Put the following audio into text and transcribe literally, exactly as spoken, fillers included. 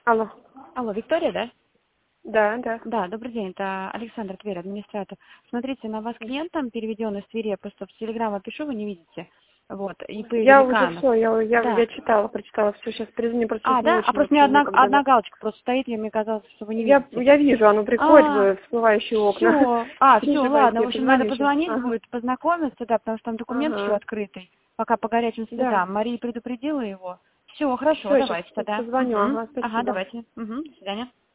Алло. Алло, Виктория, да? Да, да. Да, добрый день, это Александр Тверь, администратор. Смотрите, на вас клиент там переведен из Твери, я просто в Телеграм пишу, вы не видите. Вот, ИП Я уже Великанов. все, я, я, Да. я читала, прочитала все, сейчас перезвони, просто сейчас А, не да? А очень просто у меня вообще одна, некогда. одна Да. галочка просто стоит, и мне казалось, что вы не Я, видите. я вижу, оно приходит А, в всплывающие окна. все. А, все, Переживайте, ладно. В я общем, надо позвоню сейчас. позвонить Ага. будет, познакомиться, да, потому что там документ еще Ага. открытый. Пока по горячим Да. следам. Мария предупредила его. Все, хорошо, Все, сейчас давайте тогда. позвоню. Угу. Ага, Ага, спасибо. давайте. Угу. До свидания.